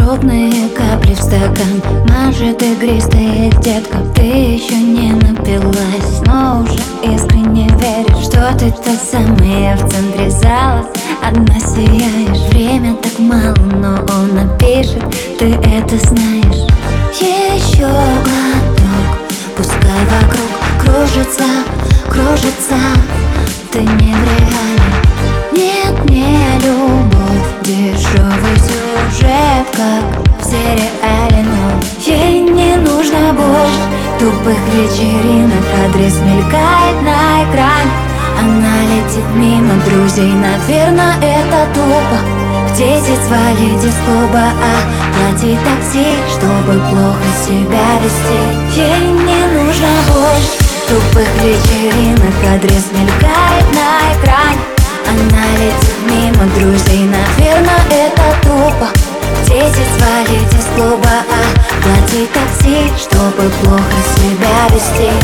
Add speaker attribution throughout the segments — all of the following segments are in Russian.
Speaker 1: Крупные капли в стакан, может игристая детка. Ты еще не напилась, но уже искренне веришь, что ты та самая в центре зала. Одна сияешь, время так мало, но он напишет, ты это знаешь. Еще глоток, пускай вокруг кружится, кружится. Ты не в реале, нет, не любовь, дешевый сюжет, как в сериале. Но ей не нужно больше тупых вечеринок. Адрес мелькает на экране, она летит мимо друзей. Наверное, это тупо в 10 свалить из клуба, платить такси, чтобы плохо себя вести. Ей не нужно больше тупых вечеринок. Адрес мелькает на экране, она летит мимо друзей. Наверное, это тупо в 10 свалить из клуба, платить такси, чтобы плохо себя вести.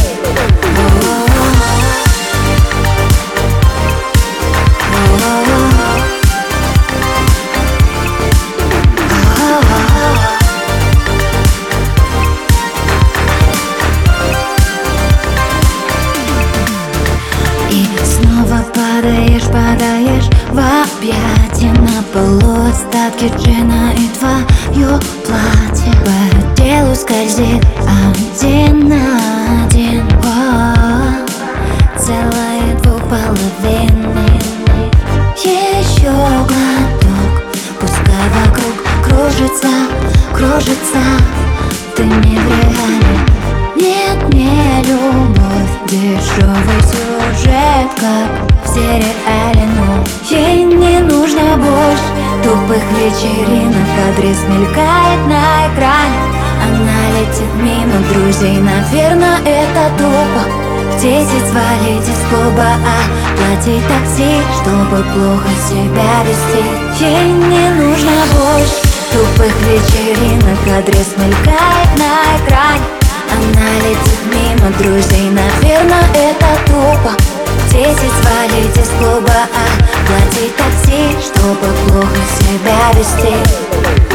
Speaker 1: И снова падаешь, падаешь в объятия. На полу остатки джина и твое платье по телу скользит один на один. Целые двуполовины. Еще глоток, пускай вокруг кружится, кружится. Ты не в реале, нет, не любовь, дешевый сюжет, как в сериале. Но ей не нужно больше тупых вечеринок. Адрес мелькает на экране, она летит мимо друзей. Наверное, это тупо в 10 свалить из клуба, платить такси, чтобы плохо себя вести. Ей не нужно больше тупых вечеринок. Адрес мелькает на экране, она летит мимо друзей. Наверное, это тупо в 10 свалить из клуба, платить такси, чтобы плохо себя вести.